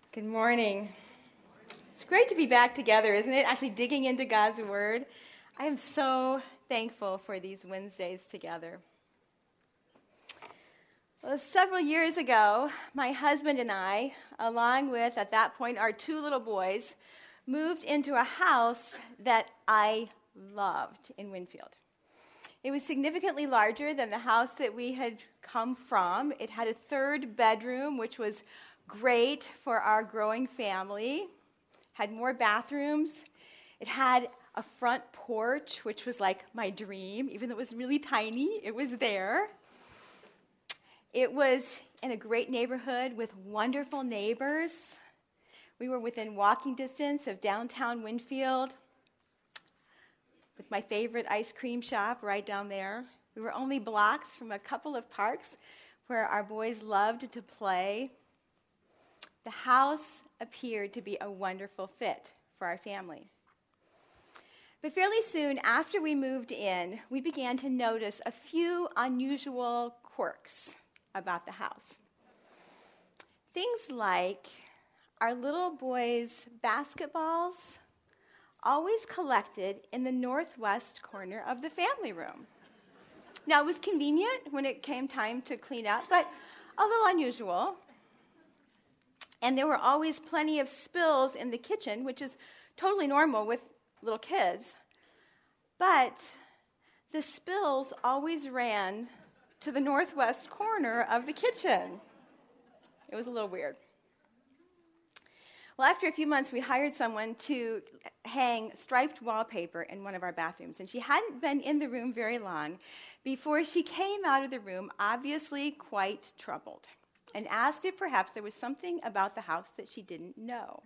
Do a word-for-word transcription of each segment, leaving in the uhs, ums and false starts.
Good morning. It's great to be back together, isn't it? Actually digging into God's Word. I am so thankful for these Wednesdays together. Well, several years ago, my husband and I, along with, at that point, our two little boys, moved into a house that I loved in Winfield. It was significantly larger than the house that we had come from. It had a third bedroom, which was great for our growing family. Had more bathrooms. It had a front porch, which was like my dream. Even though it was really tiny, it was there. It was in a great neighborhood with wonderful neighbors. We were within walking distance of downtown Winfield, with my favorite ice cream shop right down there. We were only blocks from a couple of parks where our boys loved to play. The house appeared to be a wonderful fit for our family. But fairly soon after we moved in, we began to notice a few unusual quirks about the house. Things like our little boys' basketballs always collected in the northwest corner of the family room. Now, it was convenient when it came time to clean up, but a little unusual. And there were always plenty of spills in the kitchen, which is totally normal with little kids. But the spills always ran to the northwest corner of the kitchen. It was a little weird. Well, after a few months, we hired someone to hang striped wallpaper in one of our bathrooms. And she hadn't been in the room very long before she came out of the room, obviously quite troubled, and asked if perhaps there was something about the house that she didn't know.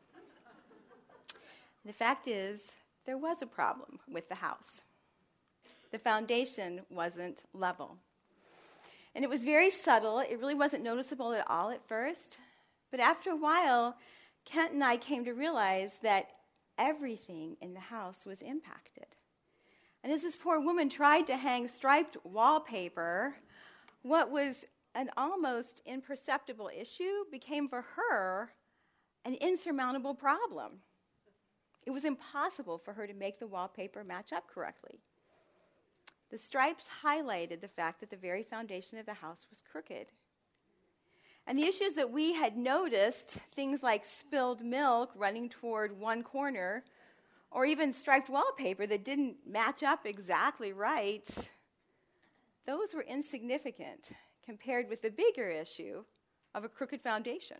The fact is, there was a problem with the house. The foundation wasn't level. And it was very subtle. It really wasn't noticeable at all at first. But after a while, Kent and I came to realize that everything in the house was impacted. And as this poor woman tried to hang striped wallpaper, what was an almost imperceptible issue became for her an insurmountable problem. It was impossible for her to make the wallpaper match up correctly. The stripes highlighted the fact that the very foundation of the house was crooked. And the issues that we had noticed, things like spilled milk running toward one corner, or even striped wallpaper that didn't match up exactly right, those were insignificant compared with the bigger issue of a crooked foundation.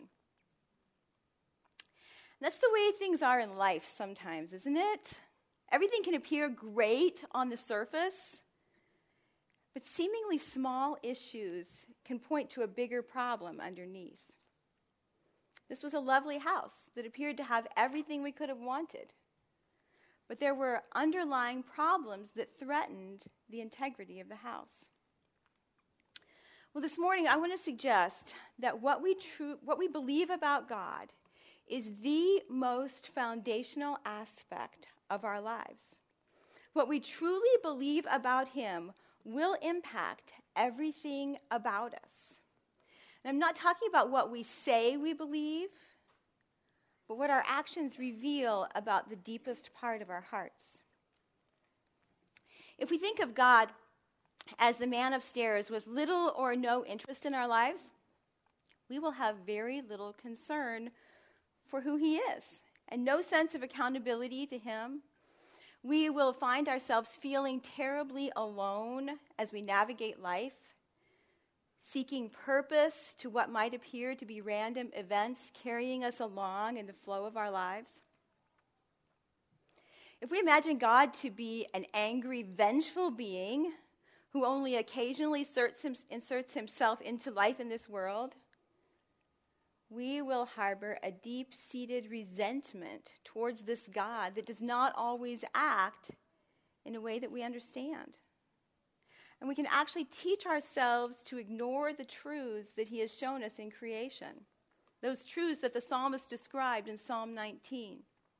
That's the way things are in life sometimes, isn't it? Everything can appear great on the surface, but seemingly small issues can point to a bigger problem underneath. This was a lovely house that appeared to have everything we could have wanted, but there were underlying problems that threatened the integrity of the house. Well, this morning I want to suggest that what we tru- what we believe about God is the most foundational aspect of our lives. What we truly believe about Him will impact everything about us. And I'm not talking about what we say we believe, but what our actions reveal about the deepest part of our hearts. If we think of God as the man upstairs with little or no interest in our lives, we will have very little concern for who He is and no sense of accountability to Him. We will find ourselves feeling terribly alone as we navigate life, seeking purpose to what might appear to be random events carrying us along in the flow of our lives. If we imagine God to be an angry, vengeful being who only occasionally inserts, him, inserts himself into life in this world, we will harbor a deep-seated resentment towards this God that does not always act in a way that we understand. And we can actually teach ourselves to ignore the truths that He has shown us in creation, those truths that the psalmist described in Psalm nineteen.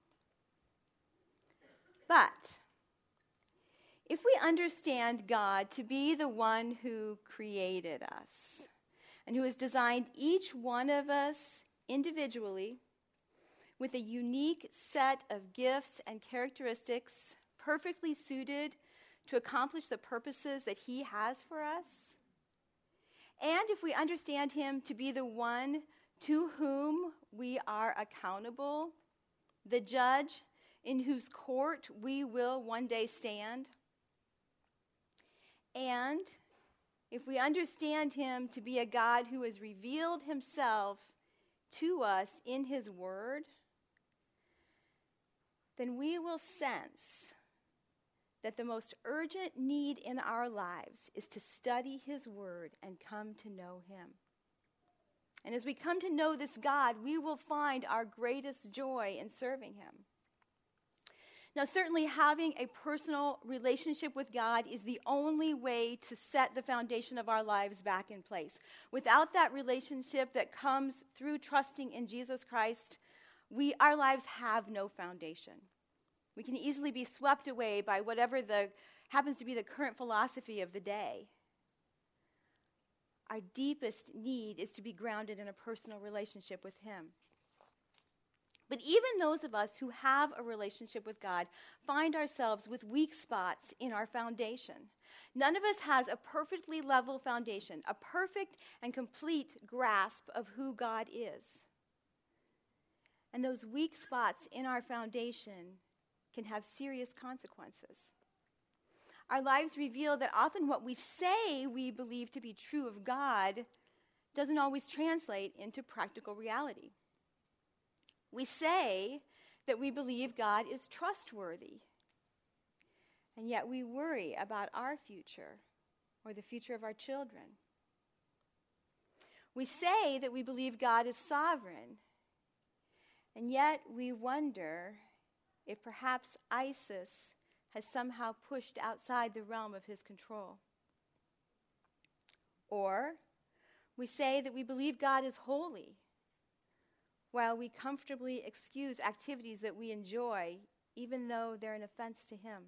But if we understand God to be the one who created us, and who has designed each one of us individually, with a unique set of gifts and characteristics perfectly suited to accomplish the purposes that he has for us. And if we understand him to be the one to whom we are accountable, the judge in whose court we will one day stand. And if we understand him to be a God who has revealed himself to us in his word, then we will sense that the most urgent need in our lives is to study his word and come to know him. And as we come to know this God, we will find our greatest joy in serving him. Now, certainly having a personal relationship with God is the only way to set the foundation of our lives back in place. Without that relationship that comes through trusting in Jesus Christ, we our lives have no foundation. We can easily be swept away by whatever the happens to be the current philosophy of the day. Our deepest need is to be grounded in a personal relationship with him. But even those of us who have a relationship with God find ourselves with weak spots in our foundation. None of us has a perfectly level foundation, a perfect and complete grasp of who God is. And those weak spots in our foundation can have serious consequences. Our lives reveal that often what we say we believe to be true of God doesn't always translate into practical reality. We say that we believe God is trustworthy, and yet we worry about our future or the future of our children. We say that we believe God is sovereign, and yet we wonder if perhaps ISIS has somehow pushed outside the realm of his control. Or we say that we believe God is holy, while we comfortably excuse activities that we enjoy, even though they're an offense to him.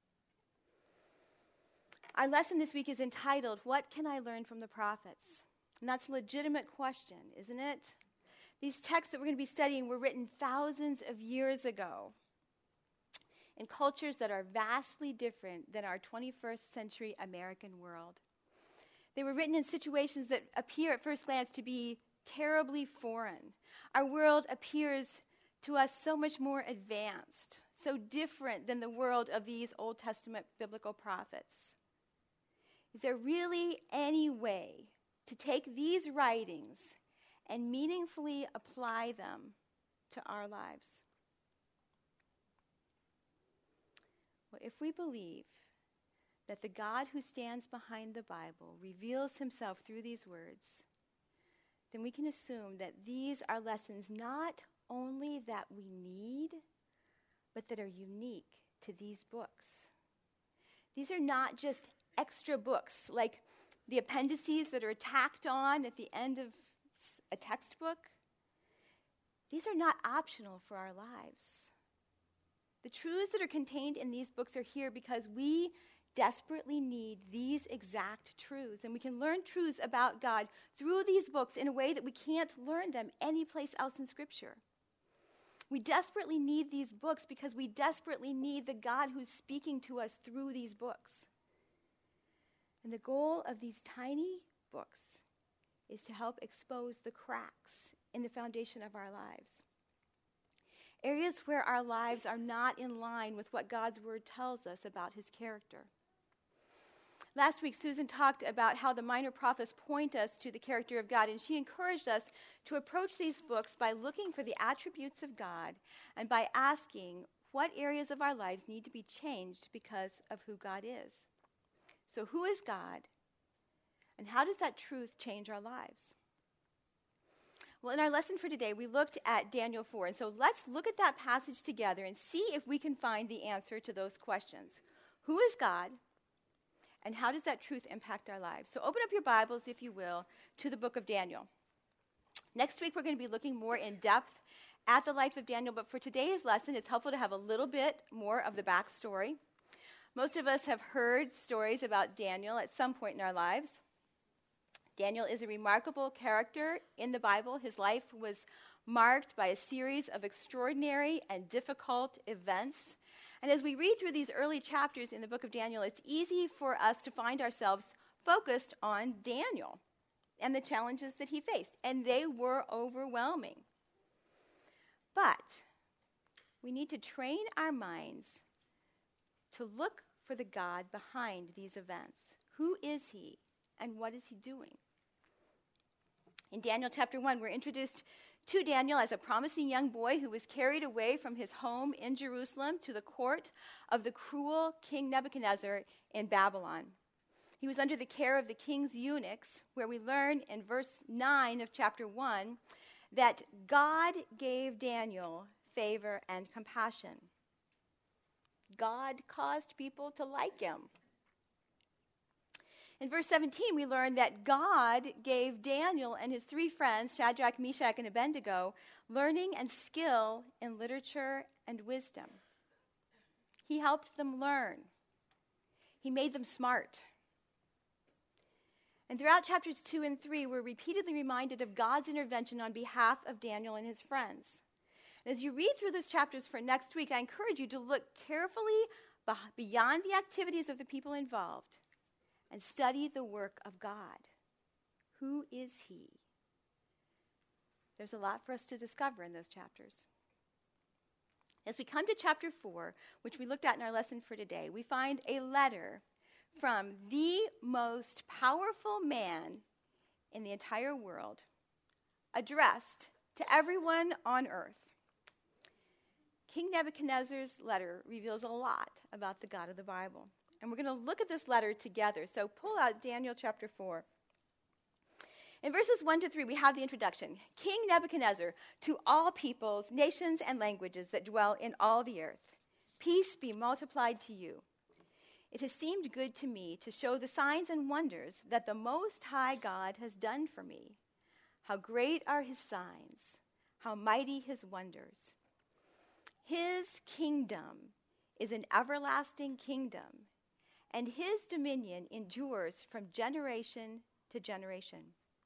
Our lesson this week is entitled, "What Can I Learn from the Prophets?" And that's a legitimate question, isn't it? These texts that we're going to be studying were written thousands of years ago in cultures that are vastly different than our twenty-first century American world. They were written in situations that appear at first glance to be terribly foreign. Our world appears to us so much more advanced, so different than the world of these Old Testament biblical prophets. Is there really any way to take these writings and meaningfully apply them to our lives? Well, if we believe that the God who stands behind the Bible reveals himself through these words, then we can assume that these are lessons not only that we need, but that are unique to these books. These are not just extra books, like the appendices that are tacked on at the end of a textbook. These are not optional for our lives. The truths that are contained in these books are here because we desperately need these exact truths. And we can learn truths about God through these books in a way that we can't learn them anyplace else in Scripture. We desperately need these books because we desperately need the God who's speaking to us through these books. And the goal of these tiny books is to help expose the cracks in the foundation of our lives. Areas where our lives are not in line with what God's word tells us about his character. Last week, Susan talked about how the minor prophets point us to the character of God, and she encouraged us to approach these books by looking for the attributes of God and by asking what areas of our lives need to be changed because of who God is. So who is God, and how does that truth change our lives? Well, in our lesson for today, we looked at Daniel four, and so let's look at that passage together and see if we can find the answer to those questions. Who is God, and how does that truth impact our lives? So open up your Bibles, if you will, to the book of Daniel. Next week, we're going to be looking more in depth at the life of Daniel, but for today's lesson, it's helpful to have a little bit more of the backstory. Most of us have heard stories about Daniel at some point in our lives. Daniel is a remarkable character in the Bible. His life was marked by a series of extraordinary and difficult events. And as we read through these early chapters in the book of Daniel, it's easy for us to find ourselves focused on Daniel and the challenges that he faced. And they were overwhelming. But we need to train our minds to look for the God behind these events. Who is he and what is he doing? In Daniel chapter one, we're introduced to Daniel as a promising young boy who was carried away from his home in Jerusalem to the court of the cruel King Nebuchadnezzar in Babylon. He was under the care of the king's eunuchs, where we learn in verse nine of chapter one that God gave Daniel favor and compassion. God caused people to like him. In verse seventeen, we learn that God gave Daniel and his three friends, Shadrach, Meshach, and Abednego, learning and skill in literature and wisdom. He helped them learn. He made them smart. And throughout chapters two and three, we're repeatedly reminded of God's intervention on behalf of Daniel and his friends. And as you read through those chapters for next week, I encourage you to look carefully beyond the activities of the people involved and study the work of God. Who is he? There's a lot for us to discover in those chapters. As we come to chapter four, which we looked at in our lesson for today, we find a letter from the most powerful man in the entire world, addressed to everyone on earth. King Nebuchadnezzar's letter reveals a lot about the God of the Bible. And we're going to look at this letter together. So pull out Daniel chapter four. In verses one to three, we have the introduction. King Nebuchadnezzar, to all peoples, nations, and languages that dwell in all the earth, peace be multiplied to you. It has seemed good to me to show the signs and wonders that the Most High God has done for me. How great are his signs, how mighty his wonders. His kingdom is an everlasting kingdom, and his dominion endures from generation to generation.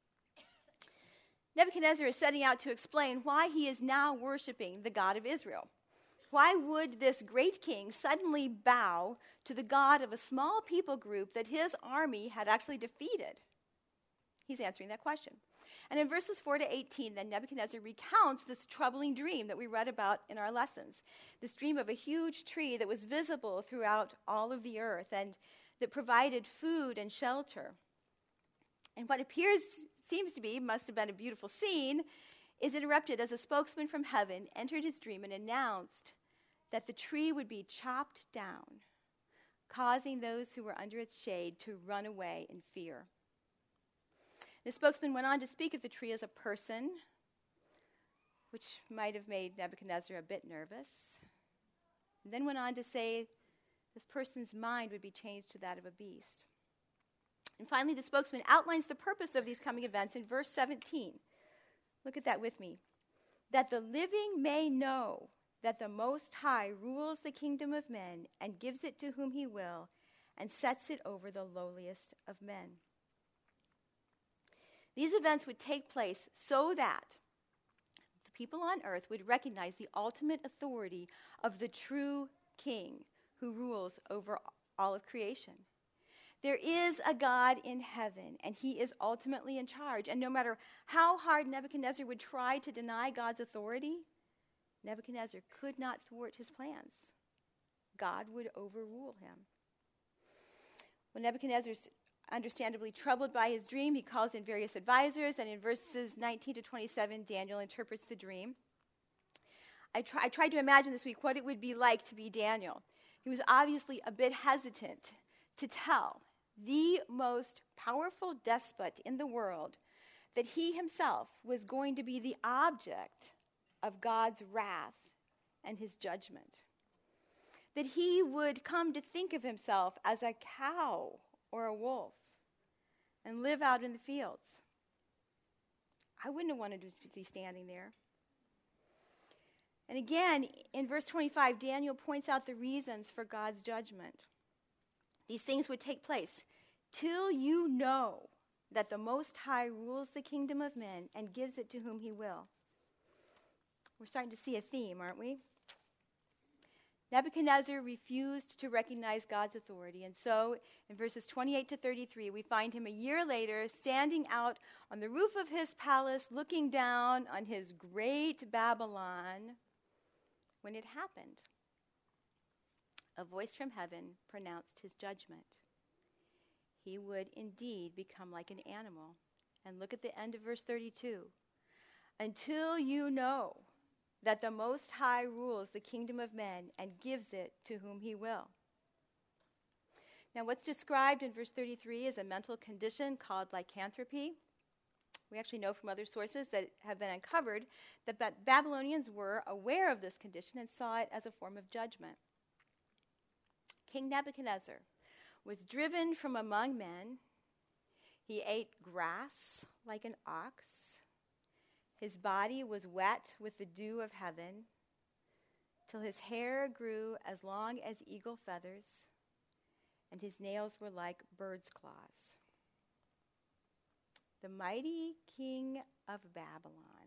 Nebuchadnezzar is setting out to explain why he is now worshiping the God of Israel. Why would this great king suddenly bow to the God of a small people group that his army had actually defeated? He's answering that question. And in verses four to eighteen, then Nebuchadnezzar recounts this troubling dream that we read about in our lessons. This dream of a huge tree that was visible throughout all of the earth and that provided food and shelter. And what appears, seems to be, must have been a beautiful scene, is interrupted as a spokesman from heaven entered his dream and announced that the tree would be chopped down, causing those who were under its shade to run away in fear. The spokesman went on to speak of the tree as a person, which might have made Nebuchadnezzar a bit nervous. And then went on to say this person's mind would be changed to that of a beast. And finally, the spokesman outlines the purpose of these coming events in verse seventeen. Look at that with me. That the living may know that the Most High rules the kingdom of men and gives it to whom he will and sets it over the lowliest of men. These events would take place so that the people on earth would recognize the ultimate authority of the true king who rules over all of creation. There is a God in heaven, and he is ultimately in charge. And no matter how hard Nebuchadnezzar would try to deny God's authority, Nebuchadnezzar could not thwart his plans. God would overrule him. When Nebuchadnezzar's understandably troubled by his dream, he calls in various advisors, and in verses nineteen to twenty-seven, Daniel interprets the dream. I, try, I tried to imagine this week what it would be like to be Daniel. He was obviously a bit hesitant to tell the most powerful despot in the world that he himself was going to be the object of God's wrath and his judgment. That he would come to think of himself as a cow or a wolf and live out in the fields. I wouldn't have wanted to be standing there. And again, in verse twenty-five, Daniel points out the reasons for God's judgment. These things would take place till you know that the Most High rules the kingdom of men and gives it to whom he will. We're starting to see a theme, aren't we? Nebuchadnezzar refused to recognize God's authority, and so in verses twenty-eight to thirty-three, we find him a year later standing out on the roof of his palace, looking down on his great Babylon. When it happened, a voice from heaven pronounced his judgment. He would indeed become like an animal. And look at the end of verse thirty-two. Until you know that the Most High rules the kingdom of men and gives it to whom he will. Now, what's described in verse thirty-three is a mental condition called lycanthropy. We actually know from other sources that have been uncovered that ba- Babylonians were aware of this condition and saw it as a form of judgment. King Nebuchadnezzar was driven from among men. He ate grass like an ox. His body was wet with the dew of heaven, till his hair grew as long as eagle feathers, and his nails were like bird's claws. The mighty king of Babylon,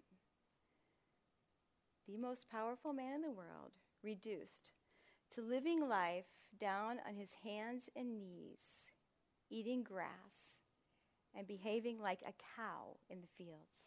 the most powerful man in the world, reduced to living life down on his hands and knees, eating grass, and behaving like a cow in the fields.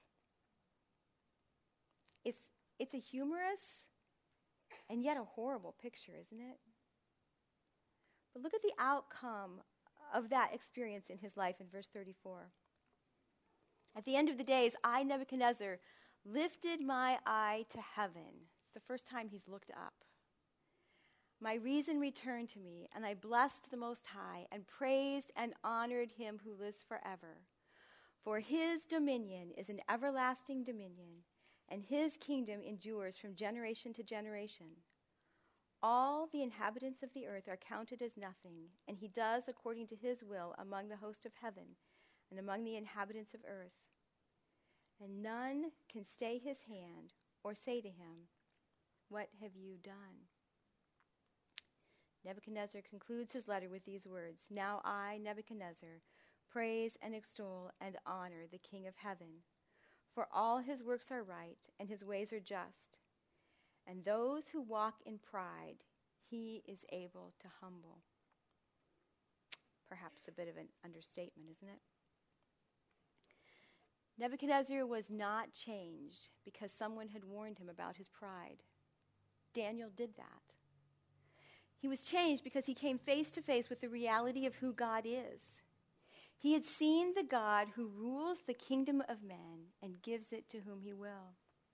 It's, it's a humorous and yet a horrible picture, isn't it? But look at the outcome of that experience in his life in verse thirty-four. At the end of the days, I, Nebuchadnezzar, lifted my eye to heaven. It's the first time he's looked up. My reason returned to me, and I blessed the Most High and praised and honored him who lives forever. For his dominion is an everlasting dominion, and his kingdom endures from generation to generation. All the inhabitants of the earth are counted as nothing, and he does according to his will among the host of heaven and among the inhabitants of earth. And none can stay his hand or say to him, "What have you done?" Nebuchadnezzar concludes his letter with these words, "Now I, Nebuchadnezzar, praise and extol and honor the King of heaven, for all his works are right and his ways are just. And those who walk in pride, he is able to humble." Perhaps a bit of an understatement, isn't it? Nebuchadnezzar was not changed because someone had warned him about his pride. Daniel did that. He was changed because he came face to face with the reality of who God is. He had seen the God who rules the kingdom of men and gives it to whom he will.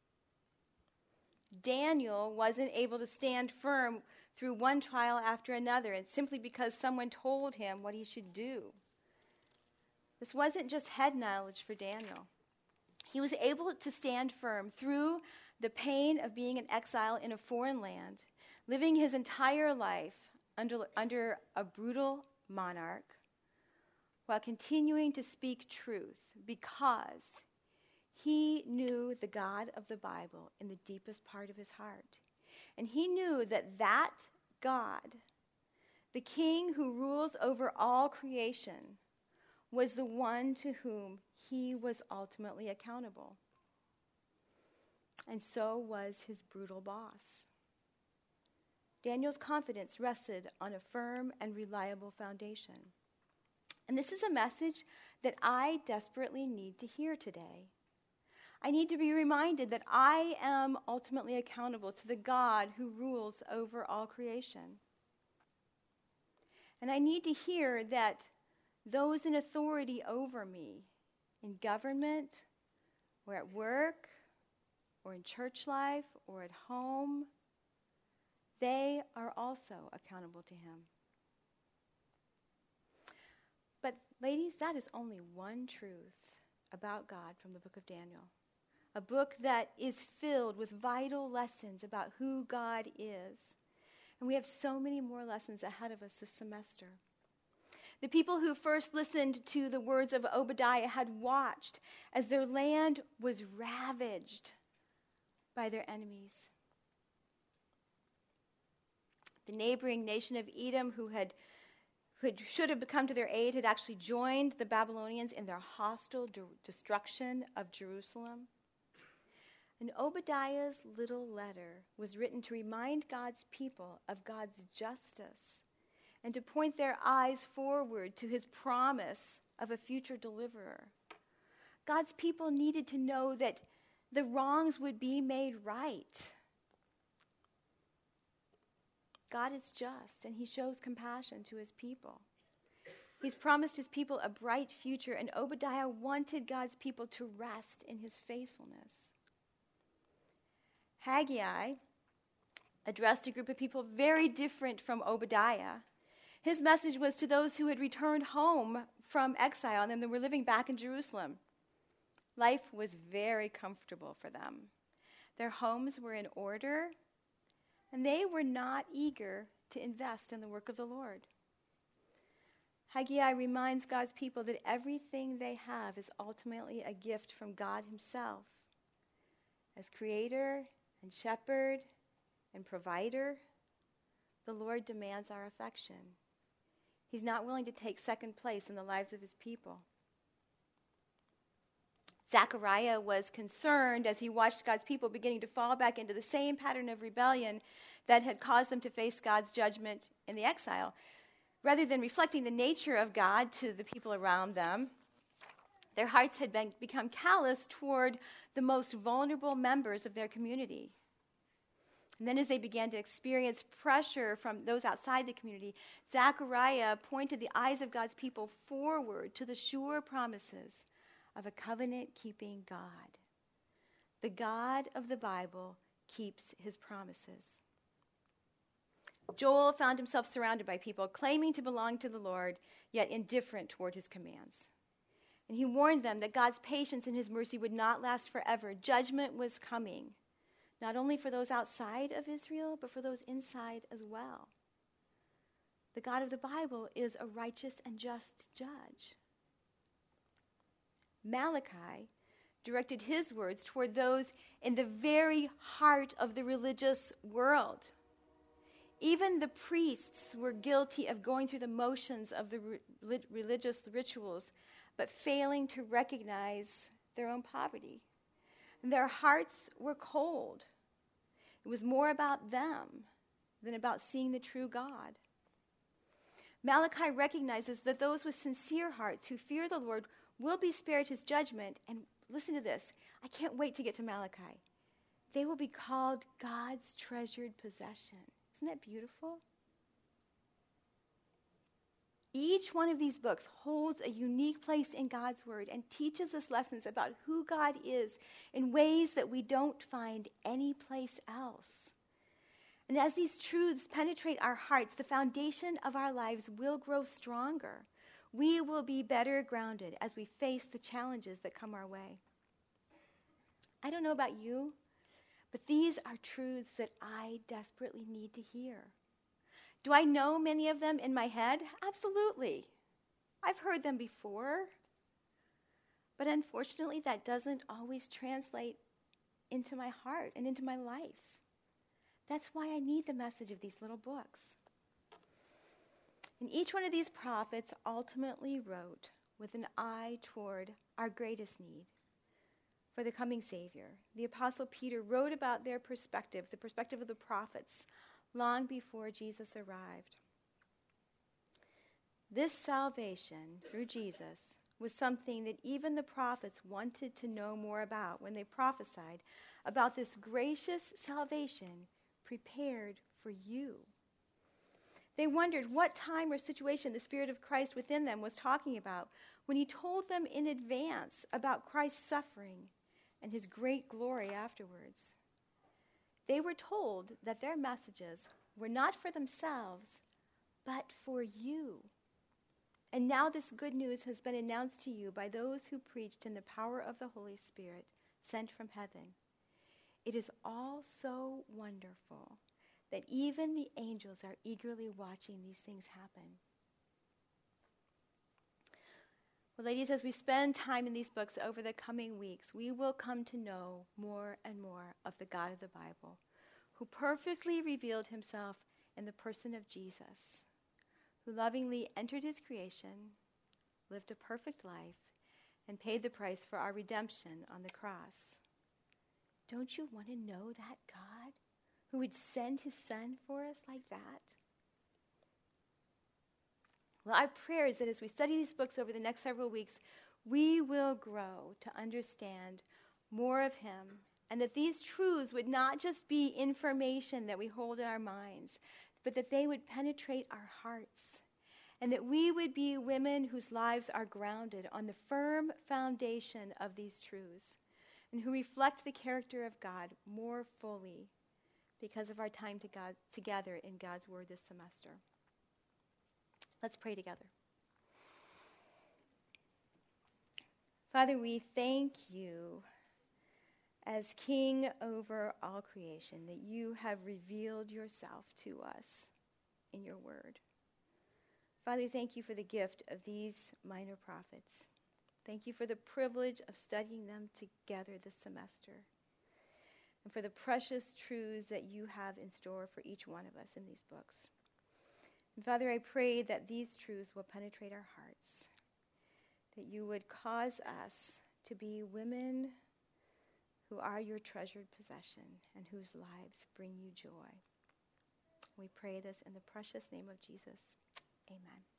Daniel wasn't able to stand firm through one trial after another, and simply because someone told him what he should do. This wasn't just head knowledge for Daniel. He was able to stand firm through the pain of being an exile in a foreign land, living his entire life under, under a brutal monarch, while continuing to speak truth because he knew the God of the Bible in the deepest part of his heart. And he knew that that God, the King who rules over all creation, was the one to whom he was ultimately accountable. And so was his brutal boss. Daniel's confidence rested on a firm and reliable foundation. And this is a message that I desperately need to hear today. I need to be reminded that I am ultimately accountable to the God who rules over all creation. And I need to hear that those in authority over me, in government, or at work, or in church life, or at home, they are also accountable to him. But ladies, that is only one truth about God from the book of Daniel. A book that is filled with vital lessons about who God is. And we have so many more lessons ahead of us this semester. The people who first listened to the words of Obadiah had watched as their land was ravaged by their enemies. The neighboring nation of Edom, who had who had, should have come to their aid, had actually joined the Babylonians in their hostile de- destruction of Jerusalem. And Obadiah's little letter was written to remind God's people of God's justice and to point their eyes forward to his promise of a future deliverer. God's people needed to know that the wrongs would be made right. God is just, and he shows compassion to his people. He's promised his people a bright future, and Obadiah wanted God's people to rest in his faithfulness. Haggai addressed a group of people very different from Obadiah. His message was to those who had returned home from exile and they were living back in Jerusalem. Life was very comfortable for them. Their homes were in order, and they were not eager to invest in the work of the Lord. Haggai reminds God's people that everything they have is ultimately a gift from God himself. As creator and shepherd and provider, the Lord demands our affection. He's not willing to take second place in the lives of his people. Zechariah was concerned as he watched God's people beginning to fall back into the same pattern of rebellion that had caused them to face God's judgment in the exile. Rather than reflecting the nature of God to the people around them, their hearts had been, become callous toward the most vulnerable members of their community. And then as they began to experience pressure from those outside the community, Zechariah pointed the eyes of God's people forward to the sure promises of a covenant-keeping God. The God of the Bible keeps his promises. Joel found himself surrounded by people claiming to belong to the Lord, yet indifferent toward his commands. And he warned them that God's patience and his mercy would not last forever. Judgment was coming, not only for those outside of Israel, but for those inside as well. The God of the Bible is a righteous and just judge. Malachi directed his words toward those in the very heart of the religious world. Even the priests were guilty of going through the motions of the re- religious rituals, but failing to recognize their own poverty. And their hearts were cold. It was more about them than about seeing the true God. Malachi recognizes that those with sincere hearts who fear the Lord will be spared his judgment. And listen to this. I can't wait to get to Malachi. They will be called God's treasured possession. Isn't that beautiful? Each one of these books holds a unique place in God's word and teaches us lessons about who God is in ways that we don't find anyplace else. And as these truths penetrate our hearts, the foundation of our lives will grow stronger. We will be better grounded as we face the challenges that come our way. I don't know about you, but these are truths that I desperately need to hear. Do I know many of them in my head? Absolutely. I've heard them before. But unfortunately, that doesn't always translate into my heart and into my life. That's why I need the message of these little books. And each one of these prophets ultimately wrote with an eye toward our greatest need for the coming Savior. The Apostle Peter wrote about their perspective, the perspective of the prophets, long before Jesus arrived. This salvation through Jesus was something that even the prophets wanted to know more about when they prophesied about this gracious salvation prepared for you. They wondered what time or situation the Spirit of Christ within them was talking about when he told them in advance about Christ's suffering and his great glory afterwards. They were told that their messages were not for themselves, but for you. And now this good news has been announced to you by those who preached in the power of the Holy Spirit sent from heaven. It is all so wonderful that even the angels are eagerly watching these things happen. Well, ladies, as we spend time in these books over the coming weeks, we will come to know more and more of the God of the Bible, who perfectly revealed himself in the person of Jesus, who lovingly entered his creation, lived a perfect life, and paid the price for our redemption on the cross. Don't you want to know that God who would send his son for us like that? Well, our prayer is that as we study these books over the next several weeks, we will grow to understand more of him, and that these truths would not just be information that we hold in our minds, but that they would penetrate our hearts, and that we would be women whose lives are grounded on the firm foundation of these truths, and who reflect the character of God more fully because of our time to God, together in God's Word this semester. Let's pray together. Father, we thank you as King over all creation, that you have revealed yourself to us in your word. Father, thank you for the gift of these minor prophets. Thank you for the privilege of studying them together this semester, and for the precious truths that you have in store for each one of us in these books. And Father, I pray that these truths will penetrate our hearts, that you would cause us to be women who are your treasured possession and whose lives bring you joy. We pray this in the precious name of Jesus. Amen.